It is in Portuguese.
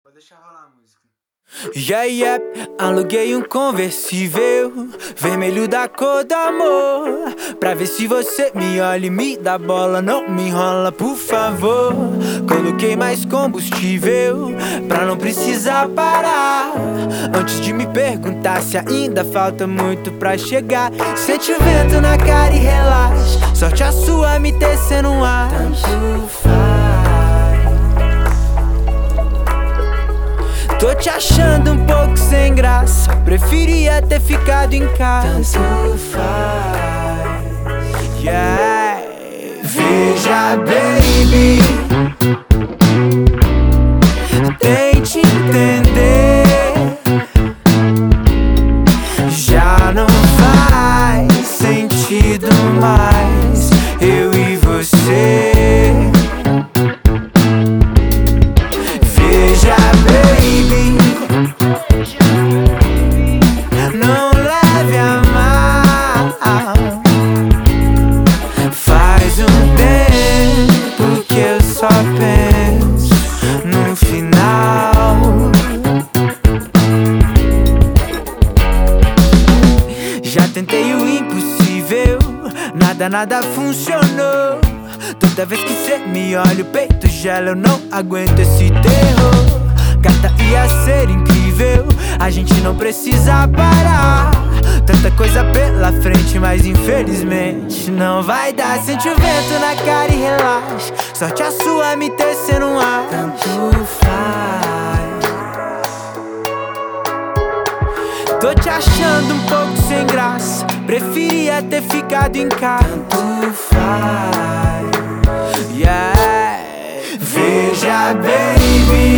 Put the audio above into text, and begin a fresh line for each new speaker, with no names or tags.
Pode deixar rolar a música.
Aluguei um conversível vermelho da cor do amor, pra ver se você me olha e me dá bola. Não me enrola, por favor. Coloquei mais combustível pra não precisar parar. Antes de me perguntar se ainda falta muito pra chegar, sente o vento na cara e relaxa. Sorte a sua me tecendo um ar. Tanto faz. Tô te achando um pouco sem graça, preferia ter ficado em casa. Tanto faz, yeah. Veja, baby, tente entender. Já não faz sentido mais eu e você. Veja, baby, não leve a mal. Faz um tempo que eu só penso no final. Já tentei o impossível, nada funcionou. Toda vez que cê me olha o peito gela, eu não aguento esse terror. Gata, ia ser incrível, a gente não precisa parar. Tanta coisa pela frente, mas infelizmente não vai dar. Sente o vento na cara e relaxa. Sorte a sua me tecendo um ar. Tanto faz. Tô te achando um pouco sem graça, preferia ter ficado em casa. Tanto faz, yeah. Veja, baby,